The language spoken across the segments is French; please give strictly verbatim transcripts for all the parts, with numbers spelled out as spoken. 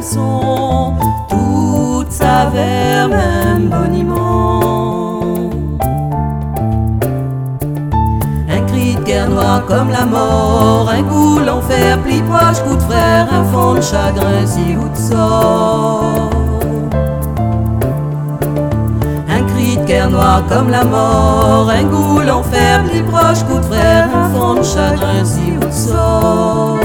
son, toute s'avère même boniment. Un cri de guerre noir comme la mort, un coup l'enfer, pli proche, coup de frère, un fond de chagrin si ou de sort. Un cri de guerre noir comme la mort, un goût l'enfer, pli proche, coup de frère, un fond de chagrin si ou de sort.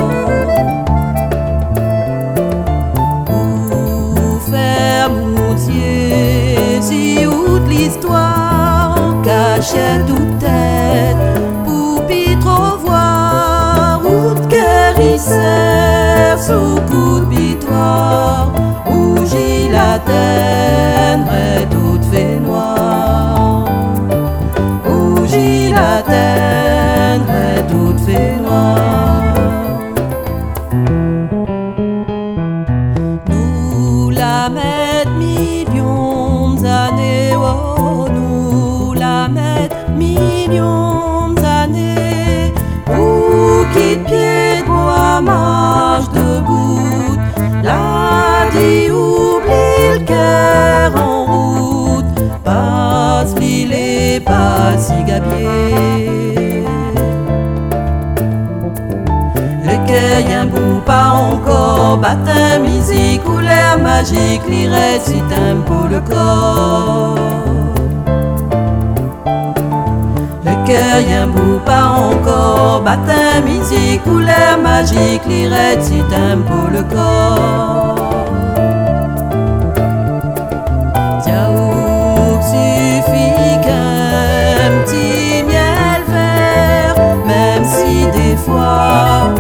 Si ou de l'histoire cachait toute tête, poupie trop voir, ou de guérisseur sous coup de bitoire, où j'y la teindrait toute fait noire, où j'y la teindrait toute fait noire. Nous la mettre millions d'années, oh, nous la mettre millions d'années, ou qui de pied de bois marche debout, la dit oublie le cœur en route, passe filet, passe si gabier. Le cueil un bout pas encore, baptême, musique, couleur magique, l'irait si t'aimes pour le corps. Le cueil un bout pas encore, baptême, musique, couleur magique, l'irait si t'aimes pour le corps. Tiens, où suffit qu'un petit miel vert, même si des fois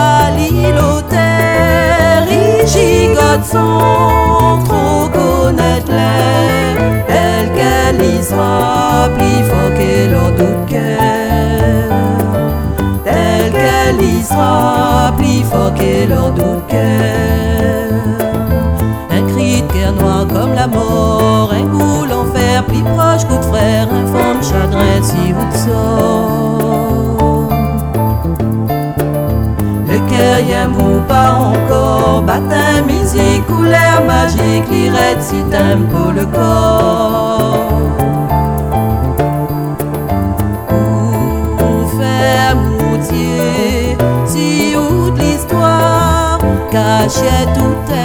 gigotte sans trop connaître l'air, elle qu'elle y soit plus fort que leur doute cœur, telle qu'elle y soit plus fort que leur doute cœur. Un cri de guerre noir comme la mort, un goût l'enfer plus proche, coup de frère, un fond de chagrin si vous te sort. Le cueil un bout pas encore, baptême, musique, couleur magique, l'irait si t'aimes pour le corps. Ou faire moutier, si ou de l'histoire cachait tout